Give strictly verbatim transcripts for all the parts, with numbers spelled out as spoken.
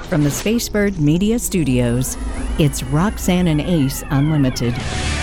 From the Spacebird Media Studios, it's Roxanne and Ace Unlimited.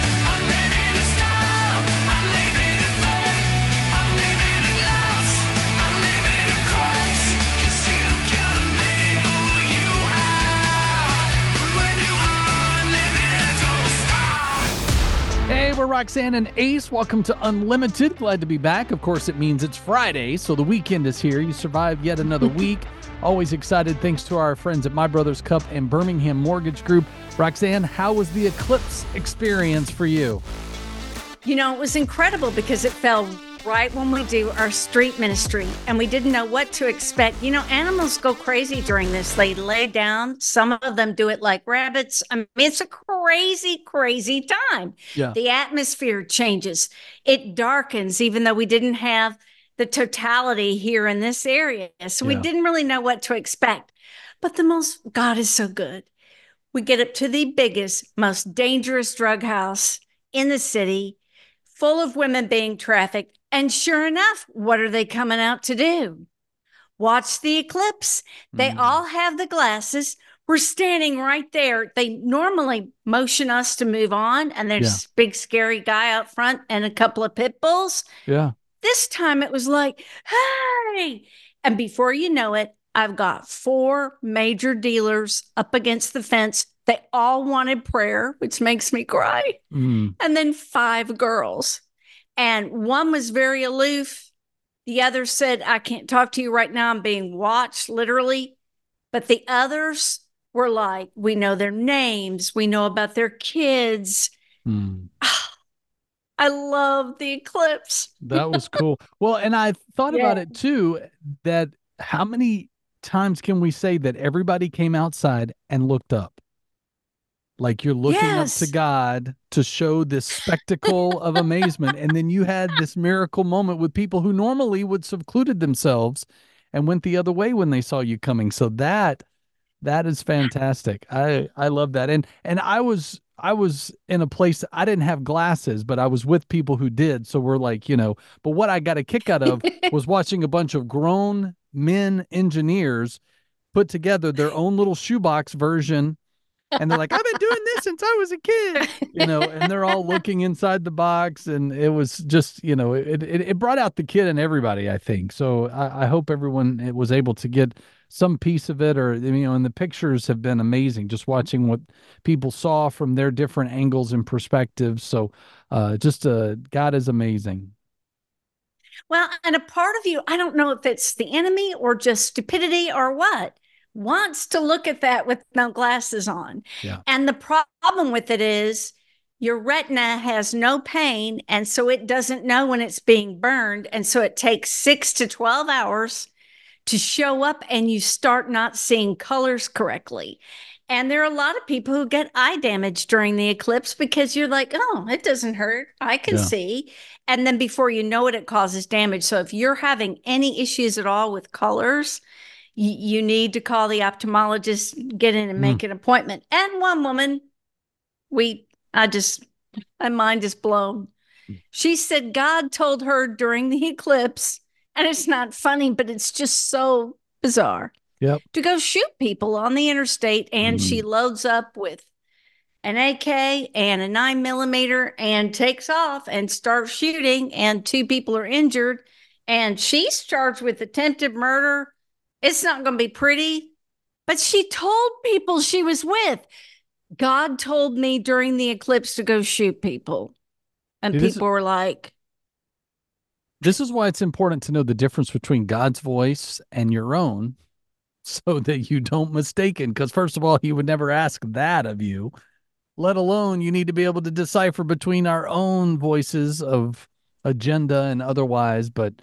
Hey, we're Roxanne and Ace. Welcome to Unlimited. Glad to be back. Of course, it means it's Friday, so the weekend is here. You survived yet another week. Always excited. Thanks to our friends at My Brothers Cup and Birmingham Mortgage Group. Roxanne, how was the eclipse experience for you? You know, it was incredible because it fell right when we do our street ministry and we didn't know what to expect. You know, animals go crazy during this. They lay down. Some of them do it like rabbits. I mean, it's a crazy, crazy time. Yeah. The atmosphere changes. It darkens, even though we didn't have the totality here in this area. So Yeah. we didn't really know what to expect. But the most, God is so good. We get up to the biggest, most dangerous drug house in the city, full of women being trafficked. And sure enough, what are they coming out to do? Watch the eclipse. They Mm. all have the glasses. We're standing right there. They normally motion us to move on, and there's Yeah. this big scary guy out front and a couple of pit bulls. Yeah. This time it was like, hey. And before you know it, I've got four major dealers up against the fence. They all wanted prayer, which makes me cry. Mm. And then five girls. And one was very aloof. The other said, I can't talk to you right now. I'm being watched, literally. But the others were like, we know their names. We know about their kids. Mm. I love the eclipse. That was cool. Well, and I thought Yeah. about it too, that how many times can we say that everybody came outside and looked up? Like you're looking Yes. up to God to show this spectacle of amazement. And then you had this miracle moment with people who normally would secluded themselves and went the other way when they saw you coming. So that that is fantastic. I I love that. And and I was I was in a place I didn't have glasses, but I was with people who did. So we're like, you know, but what I got a kick out of was watching a bunch of grown men engineers put together their own little shoebox version. And they're like, I've been doing this since I was a kid, you know, and they're all looking inside the box. And it was just, you know, it, it, it brought out the kid in everybody, I think. So I, I hope everyone was able to get some piece of it, or, you know, and the pictures have been amazing, just watching what people saw from their different angles and perspectives. So uh, just uh, God is amazing. Well, and a part of you, I don't know if it's the enemy or just stupidity or what, wants to look at that with no glasses on. Yeah. And the problem with it is your retina has no pain, and so it doesn't know when it's being burned. And so it takes six to twelve hours to show up, and you start not seeing colors correctly. And there are a lot of people who get eye damage during the eclipse because you're like, oh, it doesn't hurt. I can Yeah. see. And then before you know it, it causes damage. So if you're having any issues at all with colors, you, you need to call the ophthalmologist, get in and make Mm. an appointment. And one woman, we, I just, my mind is blown. She said God told her during the eclipse, and it's not funny, but it's just so bizarre, Yep. to go shoot people on the interstate. And Mm. she loads up with an A K and a nine millimeter and takes off and starts shooting, and two people are injured, and she's charged with attempted murder. It's not going to be pretty, but she told people she was with. God told me during the eclipse to go shoot people. And It is- people were like, This is why it's important to know the difference between God's voice and your own, so that you don't mistake it. Because first of all, he would never ask that of you, let alone you need to be able to decipher between our own voices of agenda and otherwise. But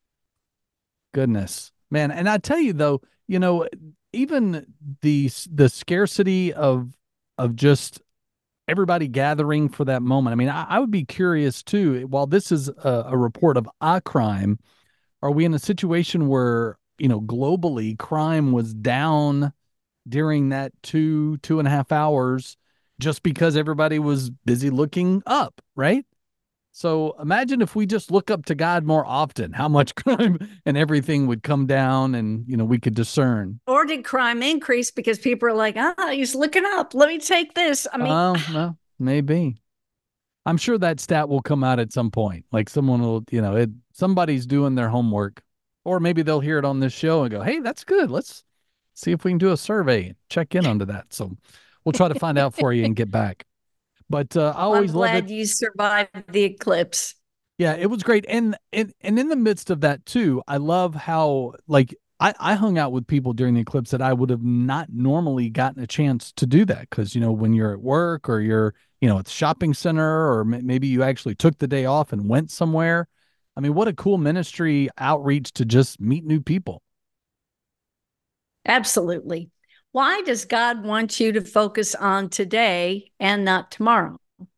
goodness, man. And I tell you though, you know, even the the scarcity of of just everybody gathering for that moment. I mean, I, I would be curious too, while this is a, a report of a crime, are we in a situation where, you know, globally crime was down during that two, two and a half hours just because everybody was busy looking up, right? So imagine if we just look up to God more often, how much crime and everything would come down and, you know, we could discern. Or did crime increase because people are like, ah, he's looking up. Let me take this. I mean, Oh, well, maybe. I'm sure that stat will come out at some point. Like someone will, you know, it somebody's doing their homework, or maybe they'll hear it on this show and go, "Hey, that's good. Let's see if we can do a survey and check in onto that." So we'll try to find out for you and get back. But uh, I well, I'm always love it. glad you survived the eclipse. Yeah, it was great. And and and in the midst of that too, I love how like I, I hung out with people during the eclipse that I would have not normally gotten a chance to do that because, you know, when you're at work or you're, you know, at the shopping center or m- maybe you actually took the day off and went somewhere. I mean, what a cool ministry outreach to just meet new people. Absolutely. Why does God want you to focus on today and not tomorrow?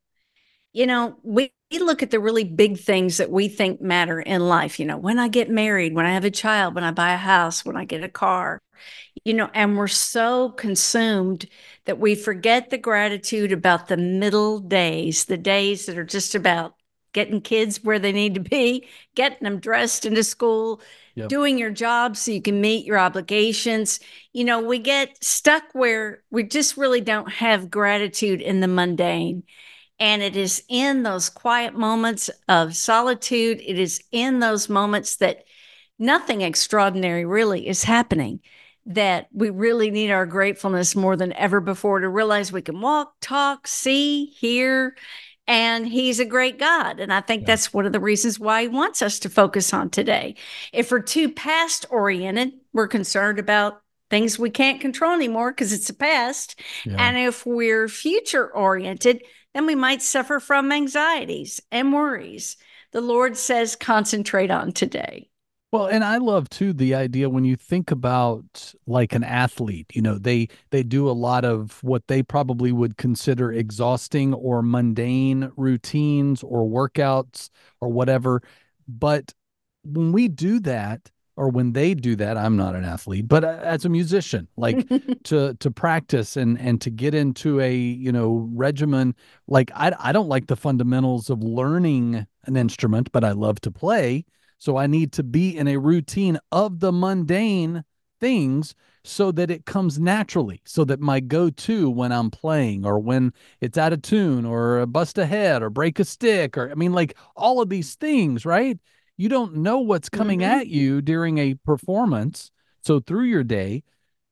You know, we, we look at the really big things that we think matter in life. You know, when I get married, when I have a child, when I buy a house, when I get a car, you know, and we're so consumed that we forget the gratitude about the middle days, the days that are just about getting kids where they need to be, getting them dressed into school, Yep. doing your job so you can meet your obligations. You know, we get stuck where we just really don't have gratitude in the mundane. And it is in those quiet moments of solitude, it is in those moments that nothing extraordinary really is happening, that we really need our gratefulness more than ever before to realize we can walk, talk, see, hear, and he's a great God. And I think Yeah. that's one of the reasons why he wants us to focus on today. If we're too past oriented, we're concerned about things we can't control anymore because it's a past. Yeah. And if we're future oriented, then we might suffer from anxieties and worries. The Lord says, concentrate on today. Well, and I love too the idea when you think about like an athlete, you know, they they do a lot of what they probably would consider exhausting or mundane routines or workouts or whatever. But when we do that, or when they do that, I'm not an athlete, but uh, as a musician, like to to practice and and to get into a, you know, regimen, like I I don't like the fundamentals of learning an instrument, but I love to play. So I need to be in a routine of the mundane things so that it comes naturally, so that my go-to when I'm playing or when it's out of tune or bust a head or break a stick or I mean like all of these things, right? You don't know what's coming Mhm. at you during a performance. So through your day,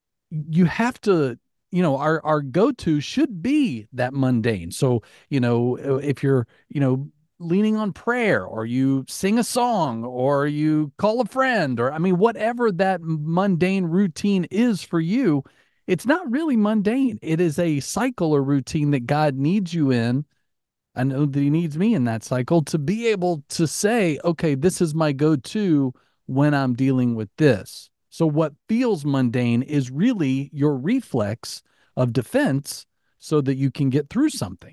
you have to, you know, our our go-to should be that mundane. So, you know, if you're, you know, leaning on prayer or you sing a song or you call a friend or I mean whatever that mundane routine is for you, it's not really mundane. It is a cycle or routine that God needs you in. I know that he needs me in that cycle to be able to say, okay, this is my go-to when I'm dealing with this. So what feels mundane is really your reflex of defense so that you can get through something.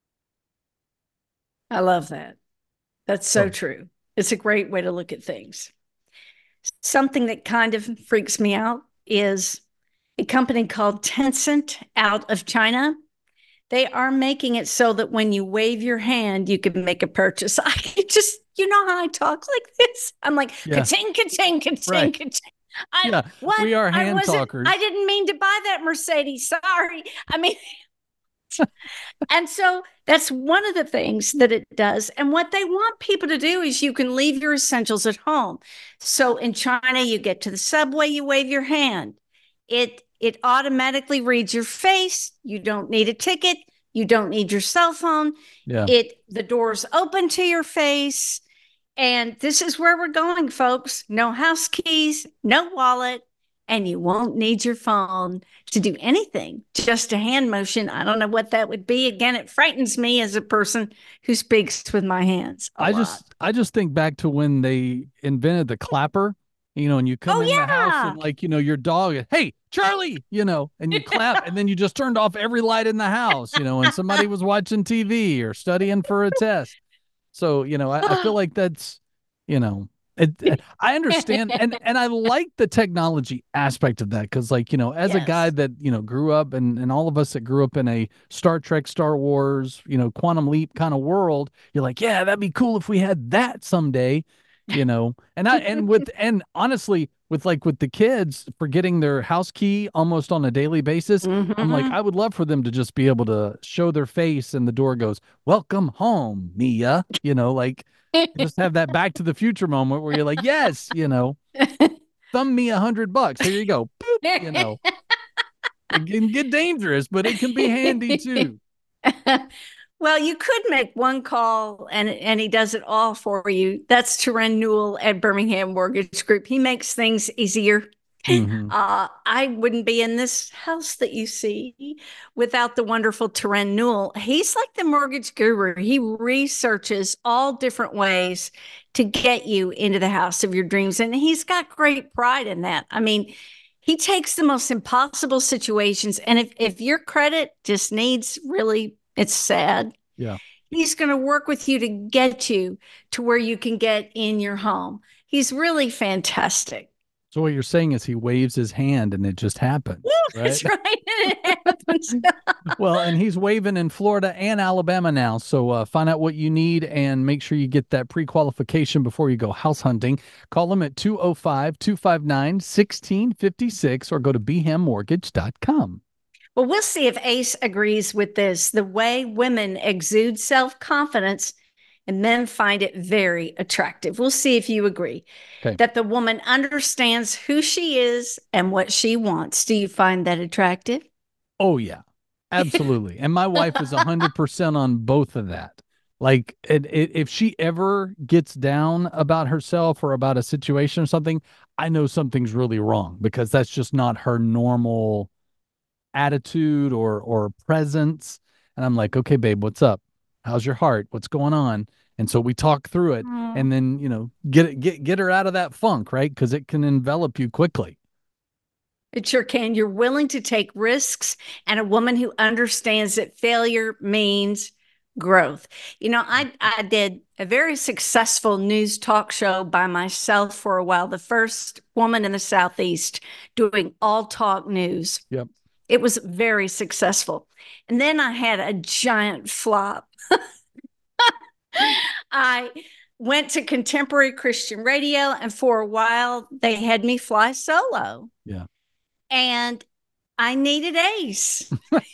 I love that. That's so So true. It's a great way to look at things. Something that kind of freaks me out is a company called Tencent out of China. They are making it so that when you wave your hand, you can make a purchase. I just, you know how I talk like this? I'm like, yeah, ka-ching, ka-ching, ka-ching, right. ka-ching. I, Yeah, what? we are I hand wasn't, talkers. I didn't mean to buy that Mercedes. Sorry. I mean, and so that's one of the things that it does. And what they want people to do is you can leave your essentials at home. So in China, you get to the subway, you wave your hand. It it automatically reads your face. You don't need a ticket. You don't need your cell phone. Yeah. It the doors open to your face. And this is where we're going, folks. No house keys, no wallet, and you won't need your phone to do anything, just a hand motion. I don't know what that would be. Again, it frightens me as a person who speaks with my hands a I lot. just I just think back to when they invented the clapper, you know, and you come Oh, in the house yeah. and like, you know, your dog, hey, Charlie, you know, and you clap and then you just turned off every light in the house, you know, and somebody was watching T V or studying for a test. So, you know, I, I feel like that's, you know, It, it- I understand, and and I like the technology aspect of that because, like, you know, as a guy Yes. that you know grew up, and and all of us that grew up in a Star Trek, Star Wars, you know, Quantum Leap kind of world, you're like, yeah, that'd be cool if we had that someday, you know. And I and with and honestly, with like with the kids forgetting their house key almost on a daily basis, I'm like, Mhm. I would love for them to just be able to show their face, and the door goes, "Welcome home, Mia," you know, like just have that Back to the Future moment where you're like, yes, you know, thumb me a hundred bucks. Here you go. Boop, you know, it can get dangerous, but it can be handy too. Well, you could make one call and and he does it all for you. That's Turan Newell at Birmingham Mortgage Group. He makes things easier. Hmm. Uh, I wouldn't be in this house that you see without the wonderful Turan Newell. He's like the mortgage guru. He researches all different ways to get you into the house of your dreams. And he's got great pride in that. I mean, he takes the most impossible situations. And if, if your credit just needs really, it's sad, Yeah. he's going to work with you to get you to where you can get in your home. He's really fantastic. So what you're saying is he waves his hand and it just happens, right? That's right. It happens. Well, and he's waving in Florida and Alabama now. So uh, find out what you need and make sure you get that pre-qualification before you go house hunting. Call him at two oh five, two five nine, one six five six or go to b ham mortgage dot com. Well, we'll see if Ace agrees with this. The way women exude self confidence and men find it very attractive. We'll see if you agree Okay. that the woman understands who she is and what she wants. Do you find that attractive? Oh, yeah, absolutely. And my wife is one hundred percent on both of that. Like, it, it, if she ever gets down about herself or about a situation or something, I know something's really wrong because that's just not her normal attitude or or presence. And I'm like, okay, babe, what's up? How's your heart? What's going on? And so we talk through it, Mm. and then you know get it get get her out of that funk, right? Because it can envelop you quickly. It sure can. You're willing to take risks, and a woman who understands that failure means growth. You know, I, I did a very successful news talk show by myself for a while, the first woman in the Southeast doing all talk news. Yep. It was very successful. And then I had a giant flop. I went to contemporary Christian radio, and for a while, they had me fly solo. Yeah. And I needed Ace.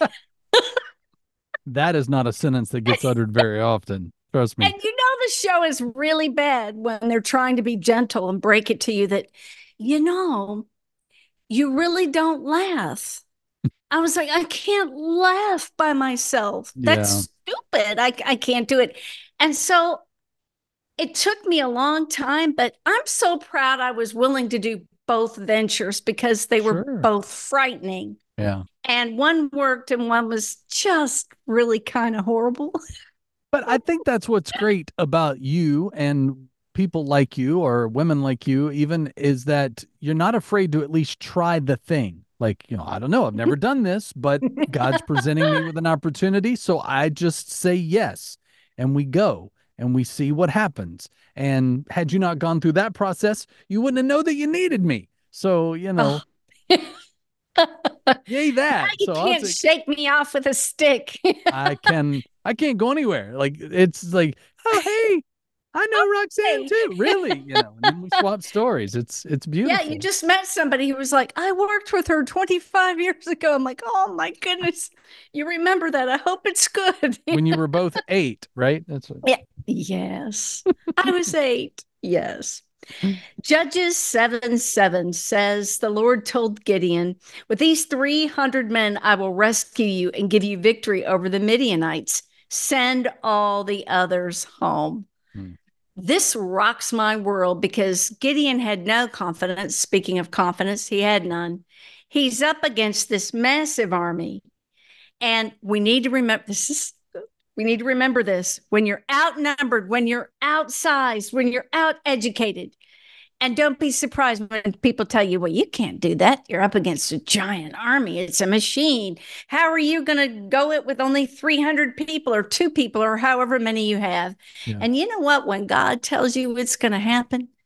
That is not a sentence that gets uttered very often. Trust me. And you know, the show is really bad when they're trying to be gentle and break it to you that, you know, you really don't laugh. I was like, I can't laugh by myself. That's Yeah. stupid. I, I can't do it. And so it took me a long time, but I'm so proud I was willing to do both ventures because they were Sure. both frightening. Yeah. And one worked and one was just really kind of horrible. But I think that's what's great about you and people like you or women like you, even, is that you're not afraid to at least try the thing. Like, you know, I don't know, I've never done this, but God's presenting me with an opportunity. So I just say yes, and we go and we see what happens. And had you not gone through that process, you wouldn't have known that you needed me. So, you know, yay that. You So I'll can't take- shake me off with a stick. I can I can't go anywhere. Like, it's like, oh hey, I know Roxanne hey. too. Really, you know. And then we swap stories. It's it's beautiful. Yeah, you just met somebody who was like, I worked with her twenty-five years ago. I'm like, oh my goodness, you remember that? I hope it's good. When you were both eight, right? That's what... Yeah. Yes, I was eight. Yes. Judges seven seven says, the Lord told Gideon, with these three hundred men, I will rescue you and give you victory over the Midianites. Send all the others home. Hmm. This rocks my world because Gideon had no confidence. Speaking of confidence, he had none. He's up against this massive army. And we need to remember this is we need to remember this. When you're outnumbered, when you're outsized, when you're outeducated, and don't be surprised when people tell you, well, you can't do that. You're up against a giant army. It's a machine. How are you going to go it with only three hundred people or two people or however many you have? Yeah. And you know what? When God tells you it's going to happen,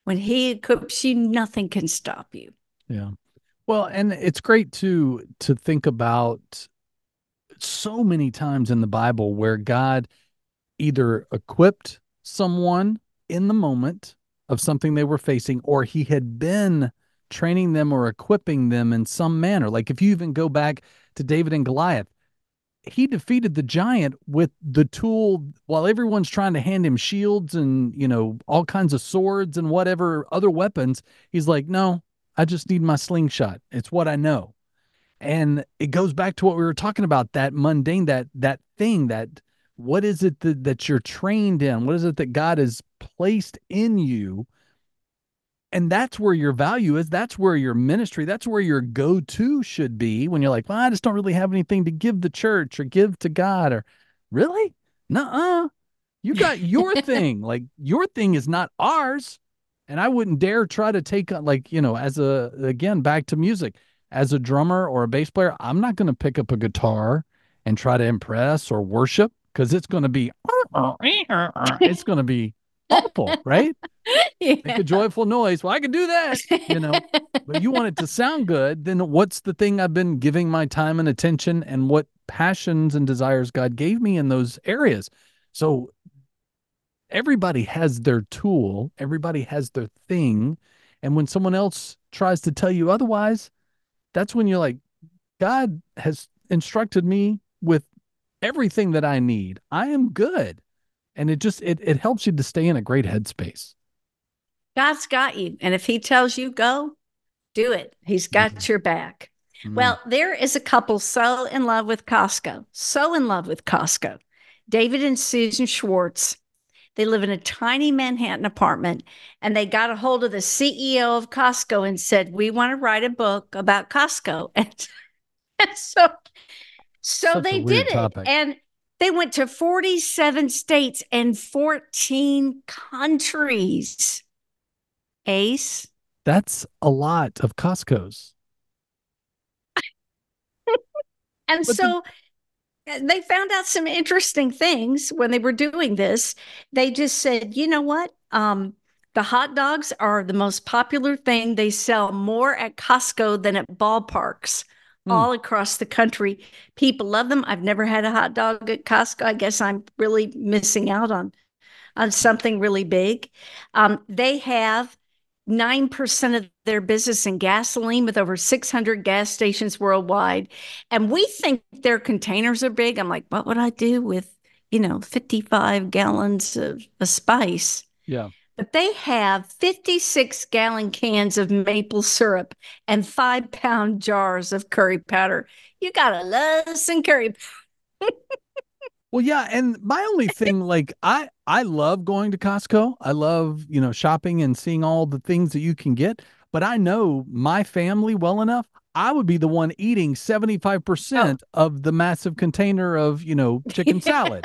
When he equips you, nothing can stop you. Yeah. Well, and it's great to to think about so many times in the Bible where God either equipped someone in the moment of something they were facing, or he had been training them or equipping them in some manner. Like if you even go back to David and Goliath, he defeated the giant with the tool while everyone's trying to hand him shields and, you know, all kinds of swords and whatever other weapons. He's like, no, I just need my slingshot. It's what I know. And it goes back to what we were talking about, that mundane, that that thing, that what is it that, that you're trained in? What is it that God has placed in you? And that's where your value is. That's where your ministry, that's where your go-to should be when you're like, well, I just don't really have anything to give the church or give to God. Or really? Nuh-uh. You got your thing. Like your thing is not ours. And I wouldn't dare try to take on, like, you know, as a, again, back to music, as a drummer or a bass player, I'm not going to pick up a guitar and try to impress or worship, because it's going to be, it's going to be awful, right? Yeah. Make a joyful noise. Well, I can do that, you know, but you want it to sound good. Then what's the thing I've been giving my time and attention, and what passions and desires God gave me in those areas? So everybody has their tool. Everybody has their thing. And when someone else tries to tell you otherwise, that's when you're like, God has instructed me with everything that I need. I am good. And it just, it, it helps you to stay in a great headspace. God's got you. And if he tells you go, do it. He's got mm-hmm. your back. Mm-hmm. Well, there is a couple so in love with Costco, so in love with Costco. David and Susan Schwartz. They live in a tiny Manhattan apartment, and they got a hold of the C E O of Costco and said, we want to write a book about Costco. And, and so, so Such they did it. Topic. And they went to forty-seven states and fourteen countries. Ace. That's a lot of Costco's. And but so the- they found out some interesting things when they were doing this. They just said, you know what? Um, the hot dogs are the most popular thing. They sell more at Costco than at ballparks mm. all across the country. People love them. I've never had a hot dog at Costco. I guess I'm really missing out on, on something really big. Um, they have nine percent of their business in gasoline, with over six hundred gas stations worldwide. And we think their containers are big. I'm like, what would I do with, you know, fifty-five gallons of a spice? Yeah. But they have fifty-six gallon cans of maple syrup and five pound jars of curry powder. You gotta love some curry powder. Well, yeah, and my only thing, like, I I love going to Costco. I love, you know, shopping and seeing all the things that you can get. But I know my family well enough. I would be the one eating seventy-five percent oh. of the massive container of, you know, chicken salad.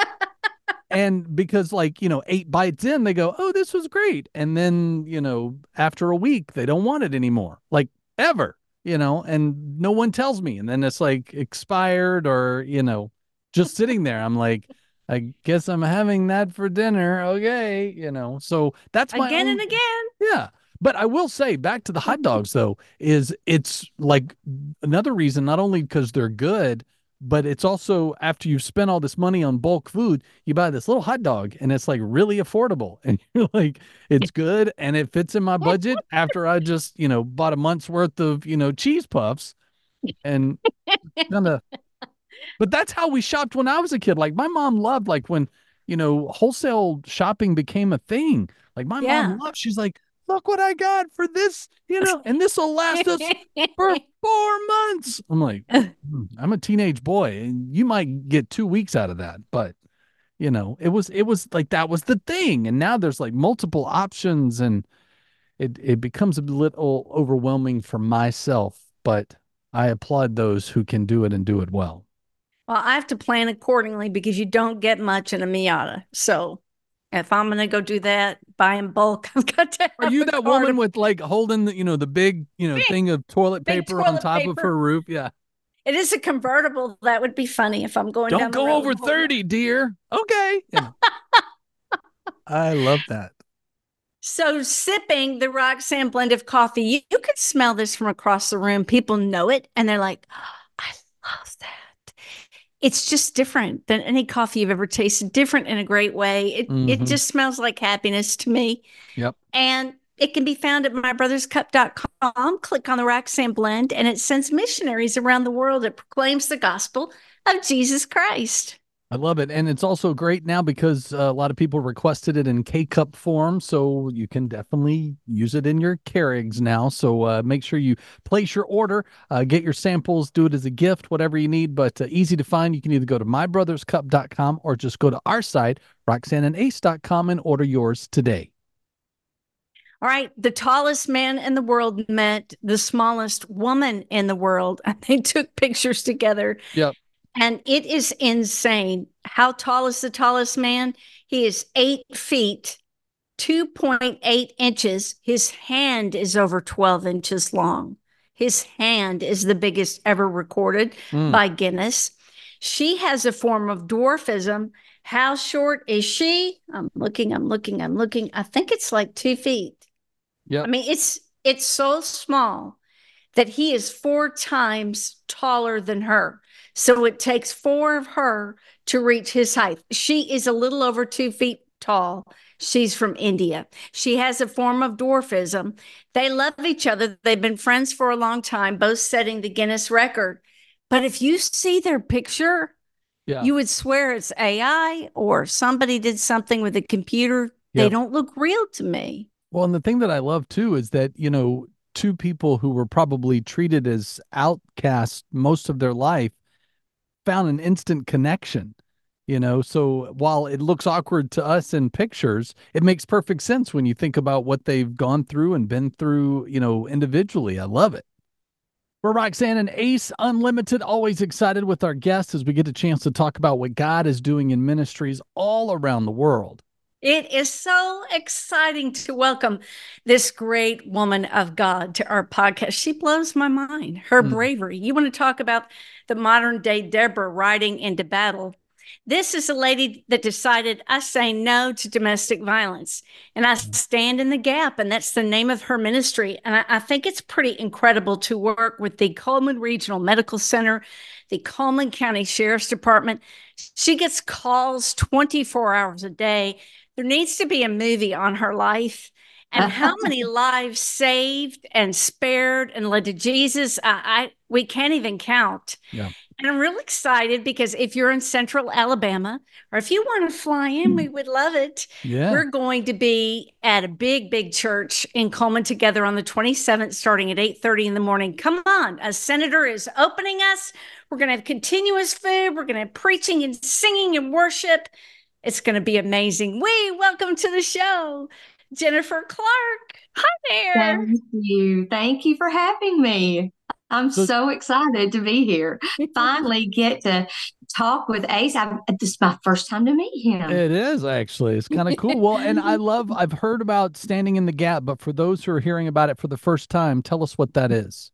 And because, like, you know, eight bites in, they go, oh, this was great. And then, you know, after a week, they don't want it anymore, like ever, you know, and no one tells me. And then it's like expired, or, you know, just sitting there. I'm like, I guess I'm having that for dinner. Okay. You know, so that's my again own, and again. Yeah. But I will say, back to the hot dogs though, is it's like another reason, not only because they're good, but it's also after you've spent all this money on bulk food, you buy this little hot dog and it's like really affordable, and you're like, it's good and it fits in my budget after I just, you know, bought a month's worth of, you know, cheese puffs and kind of. But that's how we shopped when I was a kid. Like my mom loved, like when, you know, wholesale shopping became a thing. Like my yeah. mom loved, she's like, look what I got for this, you know, and this will last us for four months. I'm like, hmm, I'm a teenage boy and you might get two weeks out of that. But, you know, it was, it was like, that was the thing. And now there's like multiple options, and it, it becomes a little overwhelming for myself, but I applaud those who can do it and do it well. Well, I have to plan accordingly because you don't get much in a Miata. So if I'm going to go do that, buy in bulk, I've got to have Are you that woman of... with like holding the, you know, the big, you know, big, thing of toilet paper toilet on top paper. of her roof? Yeah. It is a convertible. That would be funny if I'm going don't down the go road. over thirty, dear. Okay. Yeah. I love that. So sipping the Roxanne blend of coffee, you, you could smell this from across the room. People know it and they're like, oh, I love that. It's just different than any coffee you've ever tasted, different in a great way. It mm-hmm. it just smells like happiness to me. Yep. And it can be found at my brothers cup dot com. Click on the Roxanne blend and it sends missionaries around the world. It proclaims the gospel of Jesus Christ. I love it. And it's also great now because uh, a lot of people requested it in K-Cup form, so you can definitely use it in your Keurigs now. So uh, make sure you place your order, uh, get your samples, do it as a gift, whatever you need, but uh, easy to find. You can either go to my brothers cup dot com or just go to our site, roxanne and ace dot com, and order yours today. All right. The tallest man in the world met the smallest woman in the world, and they took pictures together. Yep. And it is insane. How tall is the tallest man? He is eight feet, two point eight inches. His hand is over twelve inches long. His hand is the biggest ever recorded mm. by Guinness. She has a form of dwarfism. How short is she? I'm looking, I'm looking, I'm looking. I think it's like two feet. Yeah. I mean, it's it's so small that he is four times taller than her. So it takes four of her to reach his height. She is a little over two feet tall. She's from India. She has a form of dwarfism. They love each other. They've been friends for a long time, both setting the Guinness record. But if you see their picture, yeah. you would swear it's A I or somebody did something with a computer. Yep. They don't look real to me. Well, and the thing that I love, too, is that, you know, two people who were probably treated as outcasts most of their life found an instant connection, you know, so while it looks awkward to us in pictures, it makes perfect sense when you think about what they've gone through and been through, you know, individually. I love it. We're Roxanne and Ace Unlimited, always excited with our guests as we get a chance to talk about what God is doing in ministries all around the world. It is so exciting to welcome this great woman of God to our podcast. She blows my mind, her mm. bravery. You want to talk about the modern day Deborah riding into battle. This is a lady that decided, I say no to domestic violence and I stand in the gap. And that's the name of her ministry. And I, I think it's pretty incredible to work with the Coleman Regional Medical Center, the Coleman County Sheriff's Department. She gets calls twenty-four hours a day. There needs to be a movie on her life and how many lives saved and spared and led to Jesus. I, I we can't even count. Yeah. And I'm real excited because if you're in Central Alabama or if you want to fly in, we would love it. Yeah. We're going to be at a big, big church in Coleman together on the twenty-seventh, starting at eight thirty in the morning. Come on. A senator is opening us. We're going to have continuous food. We're going to have preaching and singing and worship. It's going to be amazing. We welcome to the show, Jennifer Clark. Hi there. Thank you. Thank you for having me. I'm so, so excited to be here. Finally get to talk with Ace. I, this is my first time to meet him. It is actually. It's kind of cool. Well, and I love, I've heard about Standing in the Gap, but for those who are hearing about it for the first time, tell us what that is.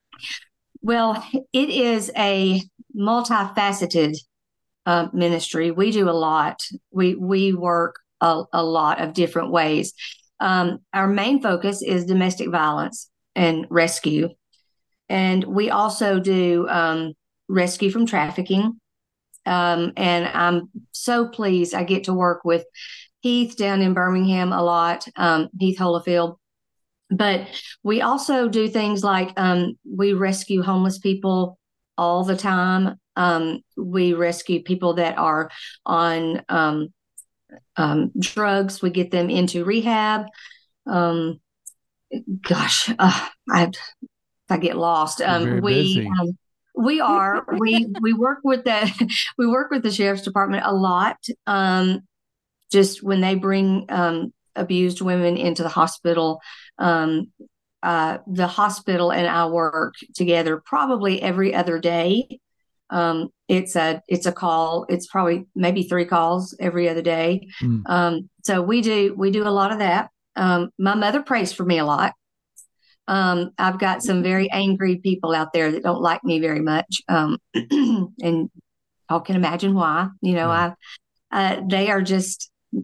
Well, it is a multifaceted uh, ministry. We do a lot. We we work a, a lot of different ways. Um, our main focus is domestic violence and rescue. And we also do um, rescue from trafficking. Um, and I'm so pleased I get to work with Heath down in Birmingham a lot, um, Heath Holofield. But we also do things like um, we rescue homeless people all the time. Um, we rescue people that are on um, um, drugs. We get them into rehab. Um, gosh, uh, I I get lost. Um, we um, we are we we work with the we work with the Sheriff's Department a lot. Um, just when they bring um, abused women into the hospital, um, uh, the hospital and I work together probably every other day. Um, it's a it's a call. It's probably maybe three calls every other day. Mm. Um, so we do we do a lot of that. Um, my mother prays for me a lot. Um, I've got some very angry people out there that don't like me very much. Um, and I can imagine why, you know, yeah. I, uh, they are just,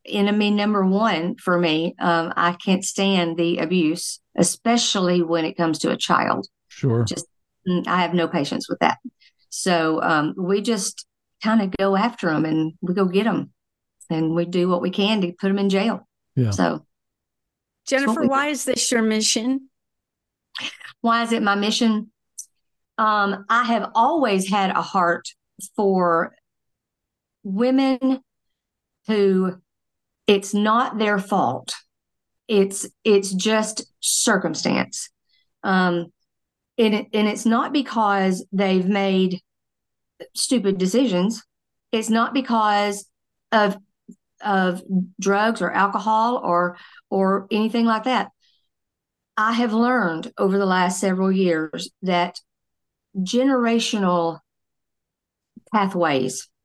enemy number one for me. Um, I can't stand the abuse, especially when it comes to a child. Sure. Just, mm, I have no patience with that. So um, we just kind of go after them and we go get them and we do what we can to put them in jail. Yeah. So, Jennifer, why is this your mission? Why is it my mission? Um, I have always had a heart for women who it's not their fault. It's it's just circumstance. Um, and, it, and it's not because they've made stupid decisions. It's not because of of drugs or alcohol or or anything like that. I have learned over the last several years that generational pathways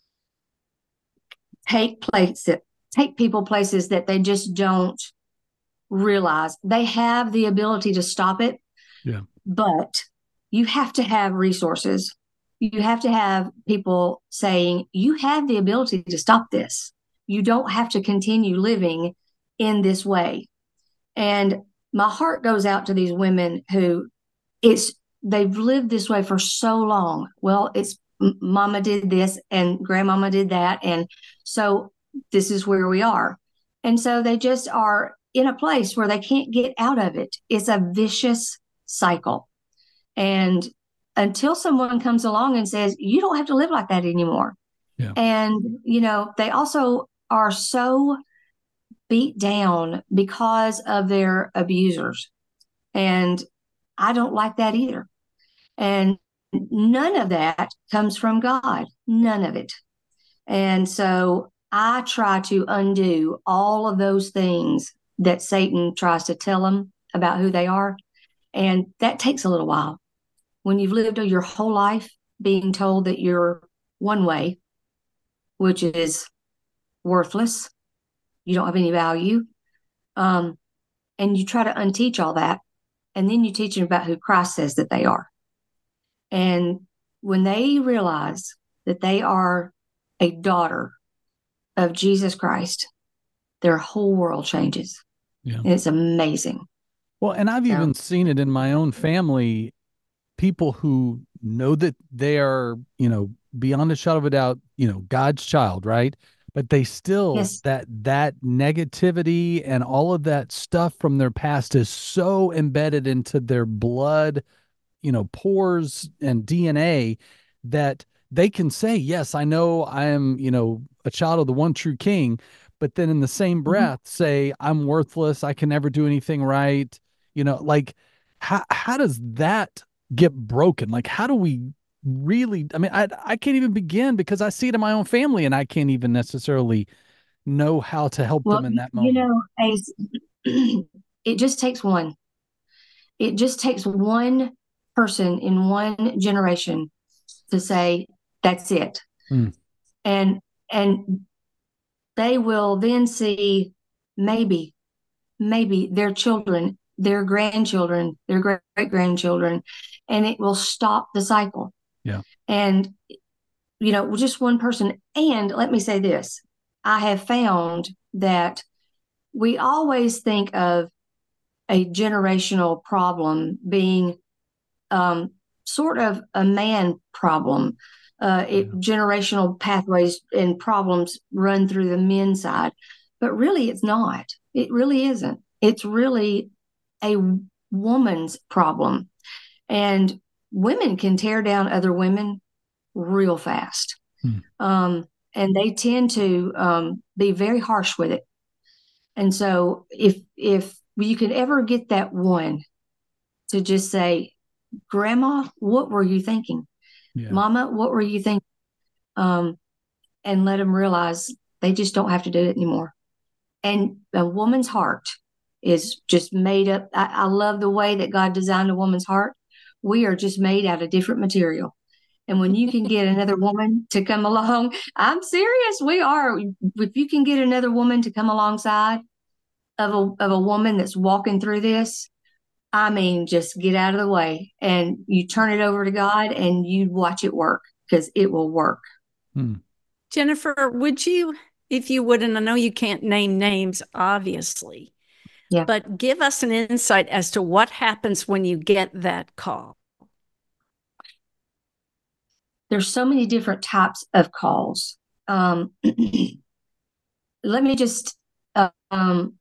take place take people places that they just don't realize. They have the ability to stop it. Yeah. But you have to have resources. You have to have people saying, you have the ability to stop this. You don't have to continue living in this way. And my heart goes out to these women who it's they've lived this way for so long. Well, it's mama did this and grandmama did that. And so this is where we are. And so they just are in a place where they can't get out of it. It's a vicious cycle. And until someone comes along and says, you don't have to live like that anymore. Yeah. And, you know, they also are so beat down because of their abusers. And I don't like that either. And none of that comes from God, none of it. And so I try to undo all of those things that Satan tries to tell them about who they are. And that takes a little while. When you've lived your whole life being told that you're one way, which is worthless, you don't have any value, um, and you try to unteach all that, and then you teach them about who Christ says that they are. And when they realize that they are a daughter of Jesus Christ, their whole world changes. Yeah. And it's amazing. Well, and I've So- even seen it in my own family, people who know that they are, you know, beyond a shadow of a doubt, you know, God's child, right? But they still, Yes. that that negativity and all of that stuff from their past is so embedded into their blood, you know, pores and D N A that they can say, yes, I know I am, you know, a child of the one true King, but then in the same breath say, I'm worthless, I can never do anything right. You know, like how how does that get broken? Like, how do we really, I mean, I I can't even begin because I see it in my own family and I can't even necessarily know how to help Well, them in that you moment. know, Ace, it just takes one. It just takes one person in one generation to say, that's it. Mm. And and they will then see maybe, maybe their children, their grandchildren, their great grandchildren, and it will stop the cycle. Yeah. And, you know, just one person. And let me say this, I have found that we always think of a generational problem being um, sort of a man problem. Uh, it, Yeah. Generational pathways and problems run through the men's side, but really it's not. It really isn't. It's really a woman's problem. And women can tear down other women real fast. Hmm. Um, and they tend to um, be very harsh with it. And so if if you could ever get that one to just say, Grandma, what were you thinking? Yeah. Mama, what were you thinking? Um, and let them realize they just don't have to do it anymore. And a woman's heart is just made up. I, I love the way that God designed a woman's heart. We are just made out of different material. And when you can get another woman to come along, I'm serious, we are. If you can get another woman to come alongside of a, of a woman that's walking through this, I mean, just get out of the way and you turn it over to God and you watch it work, because it will work. Hmm. Jennifer, would you if you would, and I know you can't name names, obviously, Yeah. but give us an insight as to what happens when you get that call. There's so many different types of calls. Um, let me just, uh, um,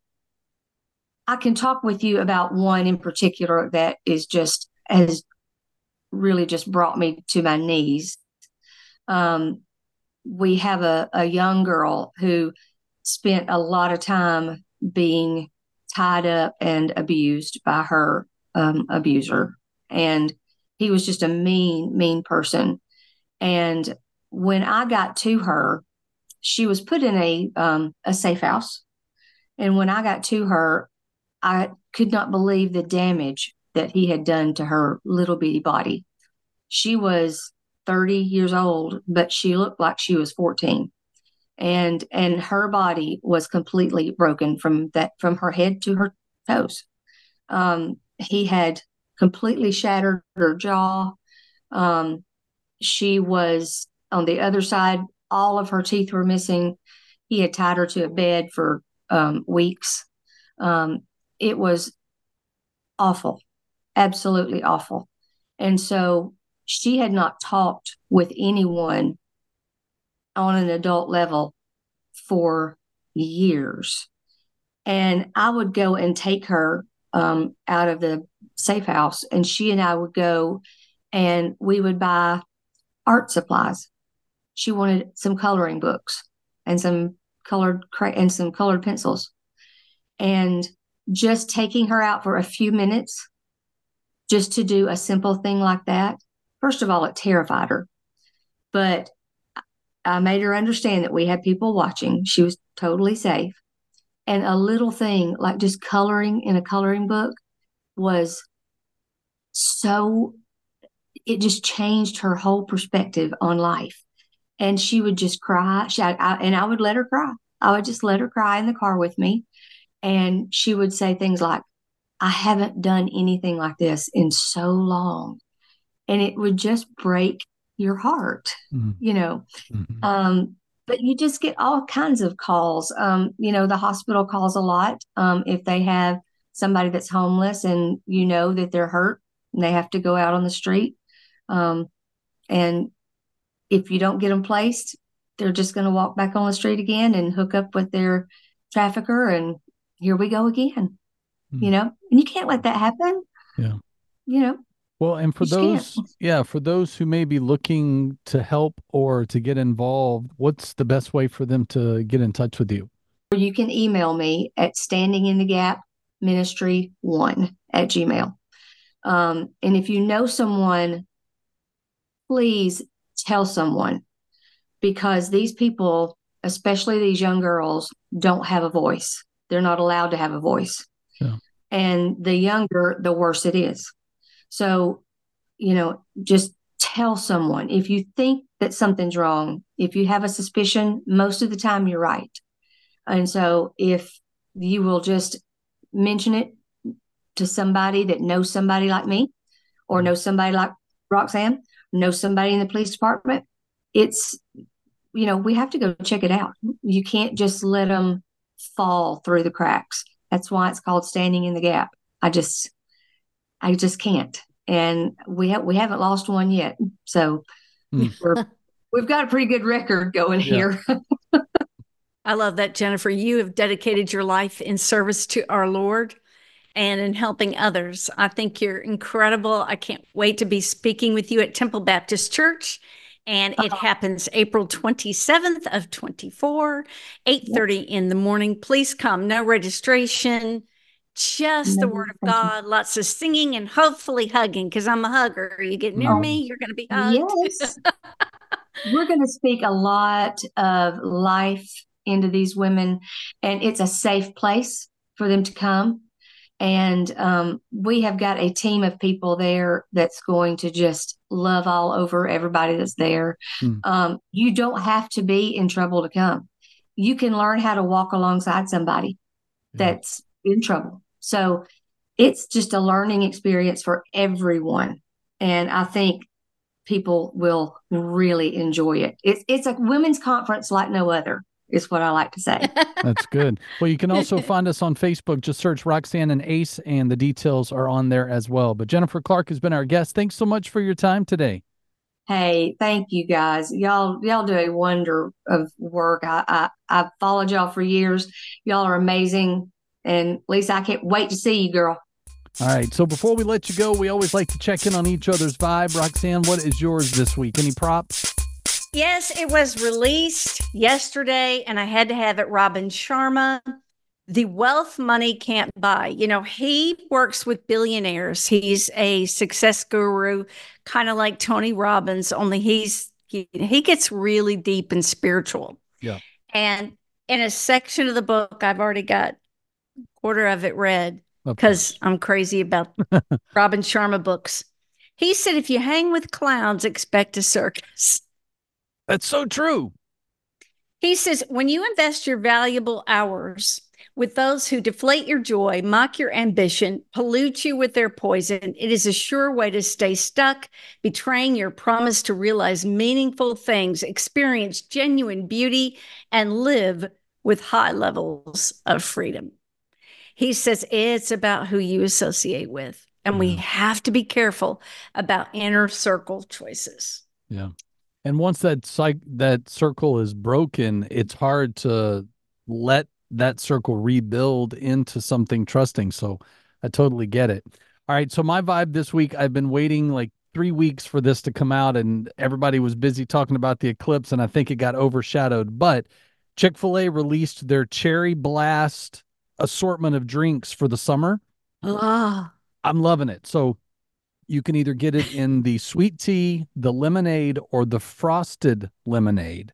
I can talk with you about one in particular that is just, has really just brought me to my knees. Um, we have a, a young girl who spent a lot of time being tied up and abused by her um, abuser. And he was just a mean, mean person. And when I got to her, she was put in a um, a safe house. And when I got to her, I could not believe the damage that he had done to her little bitty body. She was thirty years old, but she looked like she was fourteen. And and her body was completely broken from that from her head to her toes. Um, he had completely shattered her jaw. Um, she was on the other side. All of her teeth were missing. He had tied her to a bed for um, weeks. Um, it was awful, absolutely awful. And so she had not talked with anyone on an adult level for years. And I would go and take her um, out of the safe house, and she and I would go and we would buy art supplies. She wanted some coloring books and some colored cra- and some colored pencils. And just taking her out for a few minutes just to do a simple thing like that, first of all, it terrified her. But I made her understand that we had people watching. She was totally safe. And a little thing like just coloring in a coloring book was so, it just changed her whole perspective on life. And she would just cry. She, I, and I would let her cry. I would just let her cry in the car with me. And she would say things like, I haven't done anything like this in so long. And it would just break your heart, mm-hmm. you know. Mm-hmm. Um, but you just get all kinds of calls. Um, you know, the hospital calls a lot. Um, if they have somebody that's homeless and you know that they're hurt and they have to go out on the street. Um, and if you don't get them placed, they're just going to walk back on the street again and hook up with their trafficker. And here we go again, mm. you know, and you can't let that happen. Yeah. You know. Well, and for those, can't. yeah, for those who may be looking to help or to get involved, what's the best way for them to get in touch with you? You can email me at standing in the gap ministry one at gmail. Um, and if you know someone, please tell someone, because these people, especially these young girls, don't have a voice. They're not allowed to have a voice. Yeah. And the younger, the worse it is. So, you know, just tell someone. If you think that something's wrong, if you have a suspicion, most of the time you're right. And so if you will just mention it to somebody that knows somebody like me, or knows somebody like Roxanne, knows somebody in the police department, it's, you know, we have to go check it out. You can't just let them fall through the cracks. That's why it's called standing in the gap. I just, I just can't. And we have, we haven't lost one yet. So mm. we're, we've got a pretty good record going yeah. here. I love that, Jennifer. You have dedicated your life in service to our Lord and in helping others. I think you're incredible. I can't wait to be speaking with you at Temple Baptist Church. And it uh-huh. happens April twenty-seventh of twenty-four, eight thirty yep. in the morning. Please come. No registration. Just no, the word of God, you. Lots of singing and hopefully hugging, because I'm a hugger. You get near oh, me, you're going to be hugged. Yes. We're going to speak a lot of life into these women, and it's a safe place for them to come. And um, we have got a team of people there that's going to just love all over everybody that's there. Mm. Um, you don't have to be in trouble to come. You can learn how to walk alongside somebody yeah. that's in trouble. So it's just a learning experience for everyone. And I think people will really enjoy it. It's, it's a women's conference like no other. is what I like to say. That's good. Well, you can also find us on Facebook. Just search Roxanne and Ace, and the details are on there as well. But Jennifer Clark has been our guest. Thanks so much for your time today. Hey, thank you guys. Y'all, y'all do a wonder of work. I, I, I've followed y'all for years. Y'all are amazing. And Lisa, I can't wait to see you, girl. All right. So before we let you go, we always like to check in on each other's vibe. Roxanne, what is yours this week? Any props? Yes, it was released yesterday, and I had to have it. Robin Sharma, The Wealth Money Can't Buy. You know, he works with billionaires. He's a success guru, kind of like Tony Robbins, only he's he, he gets really deep and spiritual. Yeah. And in a section of the book, I've already got a quarter of it read because I'm crazy about Robin Sharma books. He said, if you hang with clowns, expect a circus. That's so true. He says, when you invest your valuable hours with those who deflate your joy, mock your ambition, pollute you with their poison, it is a sure way to stay stuck, betraying your promise to realize meaningful things, experience genuine beauty, and live with high levels of freedom. He says it's about who you associate with, and yeah. we have to be careful about inner circle choices. Yeah. And once that psych- that circle is broken, it's hard to let that circle rebuild into something trusting. So I totally get it. All right. So my vibe this week, I've been waiting like three weeks for this to come out, and everybody was busy talking about the eclipse, and I think it got overshadowed. But Chick-fil-A released their Cherry Blast assortment of drinks for the summer. Oh. I'm loving it. So you can either get it in the sweet tea, the lemonade, or the frosted lemonade.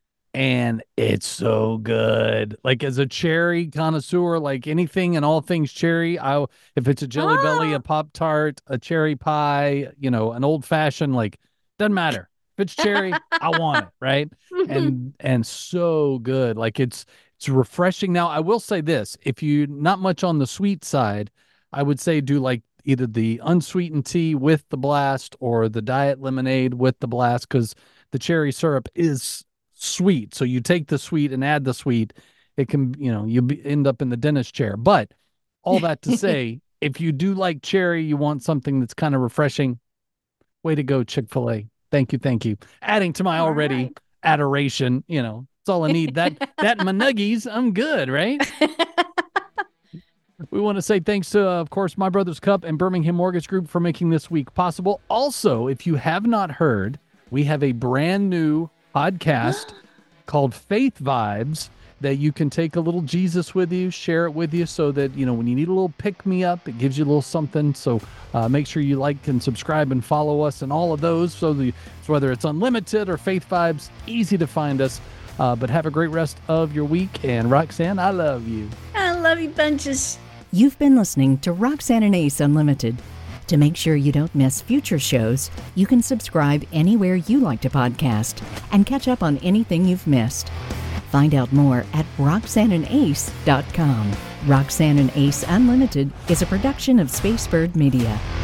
And it's so good. Like, as a cherry connoisseur, like anything and all things cherry, I if it's a Jelly Ah. Belly, a Pop-Tart, a cherry pie, you know, an old fashioned, like, doesn't matter. If it's cherry, I want it, right? And and so good. Like, it's it's refreshing. Now, I will say this, if you're not much on the sweet side, I would say do like either the unsweetened tea with the blast or the diet lemonade with the blast, because the cherry syrup is sweet. So you take the sweet and add the sweet. It can, you know, you be, end up in the dentist chair. But all that to say, if you do like cherry, you want something that's kind of refreshing, way to go, Chick-fil-A. Thank you. Thank you. Adding to my All already right. adoration, you know, that's all I need. That, that and my nuggies, I'm good, right? We want to say thanks to, uh, of course, My Brother's Cup and Birmingham Mortgage Group for making this week possible. Also, if you have not heard, we have a brand new podcast called Faith Vibes that you can take a little Jesus with you, share it with you, so that, you know, when you need a little pick-me-up, it gives you a little something. So uh, make sure you like and subscribe and follow us and all of those. So, the, so whether it's Unlimited or Faith Vibes, easy to find us. Uh, but have a great rest of your week. And Roxanne, I love you. I love you bunches. You've been listening to Roxanne and Ace Unlimited. To make sure you don't miss future shows, you can subscribe anywhere you like to podcast and catch up on anything you've missed. Find out more at roxanne and ace dot com. Roxanne and Ace Unlimited is a production of Spacebird Media.